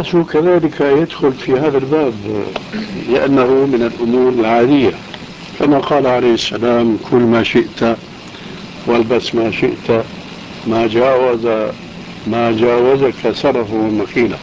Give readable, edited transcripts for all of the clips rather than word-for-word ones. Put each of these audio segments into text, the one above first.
اللباس كذلك يدخل في هذا الباب، لأنه من الأمور العادية، كما قال عليه السلام: كل ما شئت والبس ما شئت ما جاوزك سرف ومكينة.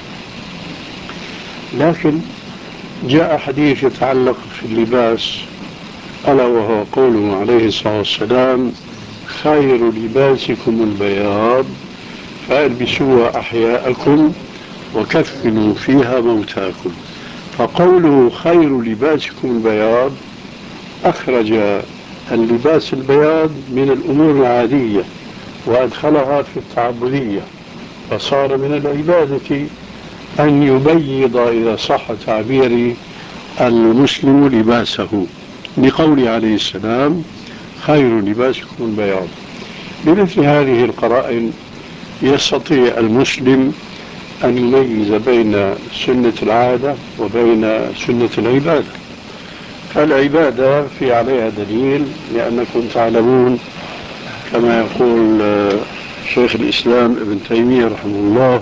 لكن جاء حديث يتعلق في اللباس، ألا وهو قوله عليه الصلاة والسلام: خير لباسكم البياض فالبسوها أحياءكم وكفنوا فيها موتاكم. فقوله خير لباسكم البياض أخرج اللباس البياض من الأمور العادية وأدخلها في التعبدية، فصار من العبادة أن يبيض، إذا صح تعبيري، المسلم لباسه، لقول عليه السلام: خير لباسكم البياض. بمثل هذه القرائن يستطيع المسلم أن يميز بين سنة العادة وبين سنة العبادة. فالعبادة في عليها دليل، لأنكم تعلمون كما يقول شيخ الإسلام ابن تيمية رحمه الله: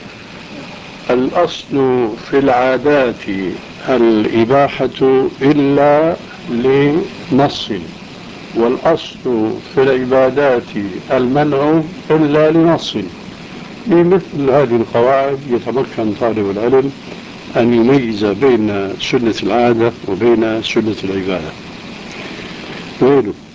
الأصل في العادات الإباحة إلا لنص، والأصل في العبادات المنع إلا لنص. بمثل هذه القواعد يتمكن طالب العلم أن يميز بين سنة العادة وبين سنة العبادة. وينه